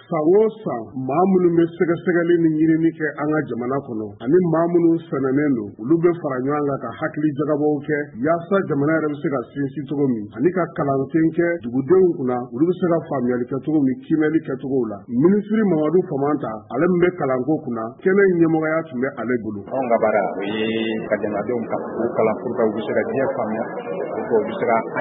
san o san maa minnu bɛ sɛgɛsɛgɛli ni ɲinini kɛ an ka jamana kɔnɔ ani maa minnu sɛnɛnen don olu bɛ fara ɲɔgɔn kan ka hakili jagabaw kɛ yaasa jamana yɛrɛ bɛ se ka sinsin cogo min ani ka kalansen kɛ dugudenw kunna olu bɛ se ka faamuyali kɛ cogo min kiimɛli kɛ cogo la. Minisiri Mamadu Famanta ale min bɛ kalanko kunna kɛnɛ ɲɛmɔgɔya tun bɛ ale bolo. Anw ka baara o ye ka jamanadenw kalan pour que u bɛ se ka diɲɛ faamuya u bɛ se ka an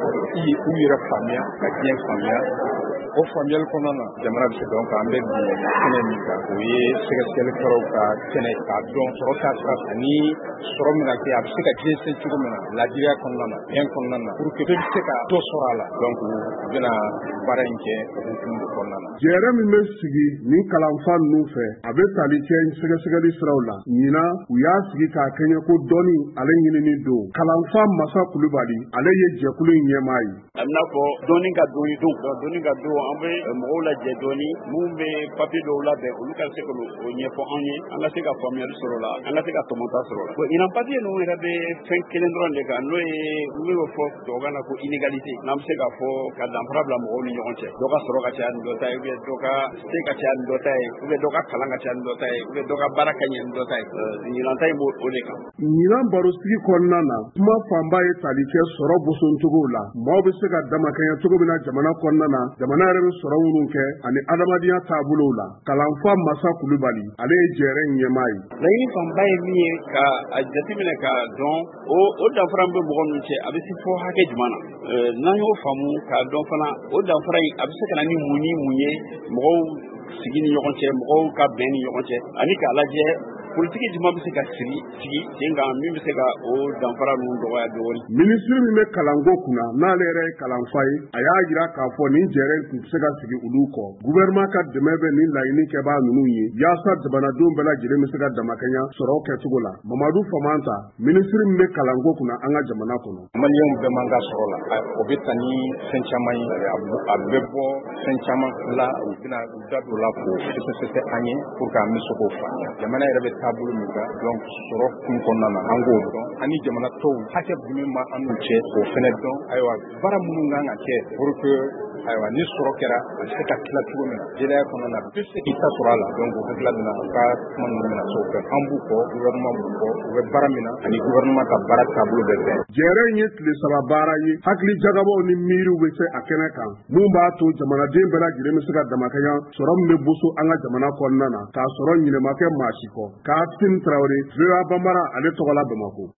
yɛrɛ faamuya ka diɲɛ faamuya. O faamuyali kɔnɔna na jamana bɛ se dɔn kan an bɛ bi kɛnɛ min kan o ye sɛgɛsɛgɛlikɛlaw ka kɛnɛ k'a dɔn sɔrɔ taasira ani sɔrɔ min na kɛ a bɛ se ka diɲɛsɛn cogo min na ladiriya kɔnɔna na bɛn kɔnɔna na pour que bɛɛ bɛ se ka dɔ sɔrɔ a la donc u bɛna baara in kɛ hukumu kɔnɔna na. Jɛɛrɛ min bɛ sigi nin kalanfa ninnu fɛ a bɛ tali kɛ sɛgɛsɛgɛli siraw la ɲina u y'a sigi k'a kɛɲɛ ko dɔnni ale ɲinini don. Kalanfa Masa Kulubali ale ye jɛkulu in ɲɛmaa ye. A bɛna fɔ dɔnni ka doni don dɔnni ka don an bɛ mɔgɔw lajɛ dɔɔni mun bɛ papiye dɔw labɛn olu ka se k'o ɲɛfɔ an ye an ka se ka faamuyali sɔrɔ la an ka se ka tɔmɔta sɔrɔ la. Ɲinan papiye ninnu yɛrɛ bɛ fɛn kelen dɔrɔn de kan n'o ye min bɛ fɔ tubabukan na ko inégalité n'an bɛ se ka fɔ ka danfara bila mɔgɔw ni ɲɔgɔn cɛ dɔ ka sɔrɔ ka caya ni dɔ ta ye dɔ ka se ka caya ni dɔ ta ye dɔ ka kalan ka caya ni dɔ ta ye dɔ ka baara ka ɲɛ ni dɔ ta ye ɲinan ta in b'o de kan. Ɲinan barosigi kɔnɔna na kuma fanba ye tali kɛ sɔrɔ boson cogo la maaw bɛ se ka damakɛɲɛ cogo min na jamana kɔnɔna na jamana yɛrɛ bɛ sɔrɔ minnu kɛ ani adamadenya taabolo la. Kalanfa Masa Kulubali ale ye jɛɛrɛ ɲɛmaa ye. Laɲini fanba ye min ye ka a jateminɛ ka dɔn o danfara bɛ mɔgɔ ninnu cɛ a bɛ se fɔ hakɛ jumɛn na n'an y'o faamu k'a dɔn fana o danfara in a bɛ se ka na ni mun ni mun ye mɔgɔw sigi ni ɲɔgɔn cɛ mɔgɔw ka bɛn ni ɲɔgɔn cɛ ani k'a lajɛ politiki jumɛn bɛ se ka sigi sen kan min bɛ se ka o danfara ninnu dɔgɔya dɔɔni. Minisiri min bɛ kalanko kunna n'ale yɛrɛ ye kalanfa ye a y'a jira k'a fɔ nin jɛɛrɛ tun tɛ se ka sigi olu kɔ. Gouvernement ka dɛmɛ bɛ nin laɲini kɛbaa ninnu ye yaasa jamanadenw bɛɛ lajɛlen bɛ se ka damakɛɲɛ sɔrɔ kɛcogo la. Mamadu Famanta minisiri min bɛ kalanko kunna an ka jamana kɔnɔ. Maliyɛnw bɛɛ man ka sɔrɔ la o bɛ taa ni fɛn caman ye a bɛ bɔ fɛn caman la u bɛna da don la k'o sɛgɛsɛgɛ an ye pour que an bɛ se k'o faamuya. Jamana yɛrɛ bɛ taabolo min kan donc sɔrɔ kun kɔnɔna na an k'o dɔn ani jamana tɔw hakɛ jumɛn ma an n'u cɛ o fɛnɛ dɔn ayiwa baara minnu kan ka kɛ pour que ayiwa ni sɔrɔ kɛra a bɛ se ka tila cogo min na jeliya kɔnɔna na bɛɛ se k'i ta sɔrɔ a la donc o bɛ tila min na u ka kuma ninnu bɛna se o fɛ an b'u kɔ gouvernement b'u kɔ u bɛ baara min na ani gouvernement ka baara taabolo bɛɛ bɛn. Jɛɛrɛ in ye tile 3 baara ye hakili jagabaw ni miiriw bɛ se a kɛnɛ kan mun b'a to jamanaden bɛɛ lajɛlen bɛ se ka damakɛɲɛ sɔrɔ min bɛ boso an ka jamana kɔnɔna na k'a sɔrɔ ɲinɛma kɛ maa si kɔ. Kaasim Tarawele, VOA Bambara ale tɔgɔ la Bamakɔ.